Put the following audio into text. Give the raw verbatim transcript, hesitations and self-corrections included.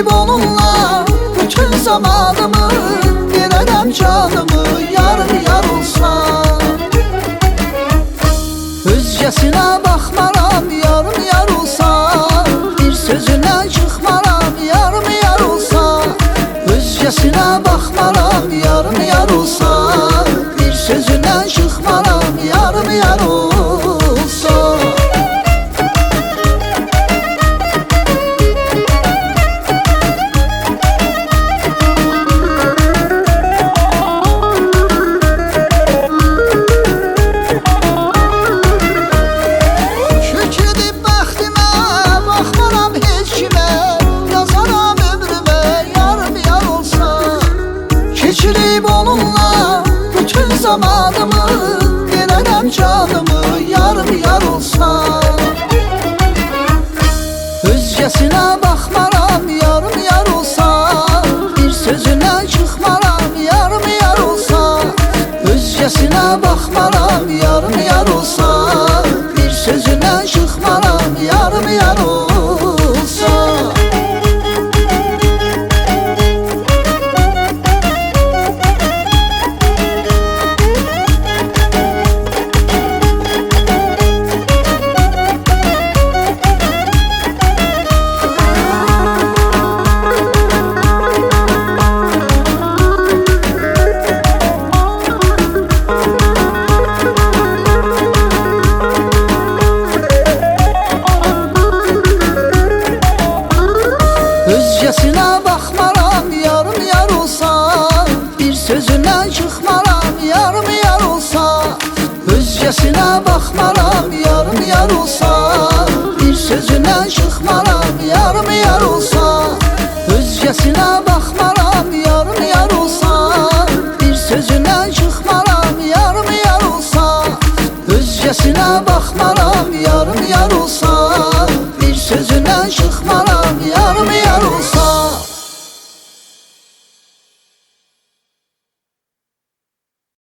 Keçirib onunla bütün zamanımı, verərəm canımı, yarım yar olsa. Özgəsinə baxmaram, yarım yar olsa. Bir sözündən çıxmaram, yarım yar olsa. Özgəsinə baxmaram, yarım yar olsa. Bir sözündən çıxmaram, yarım yar olsa. Keçirib onunla bütün zamanımı, verərəm canımı, yarım yar olsa. Özgəsinə baxmaram, yarım yar olsa. Bir sözündən çıxmaram, yarım yar olsa. Özgəsinə baxmaram, yarım yar olsa. Bir sözündən çıxmaram, yarım yar olsa. Özgəsinə baxmaram, yarım yar olsa. Bir sözündən çıxmaram, yarım yar olsa. Özgəsinə baxmaram, yarım yar olsa. Bir sözündən çıxmaram, yarım yar olsa. Özgəsinə baxmaram, yarım yar olsa. Bir sözündən çıxmaram, yarım yar olsa. Özgəsinə baxmaram, yarım yar olsa. Bir sözündən çıxmaram.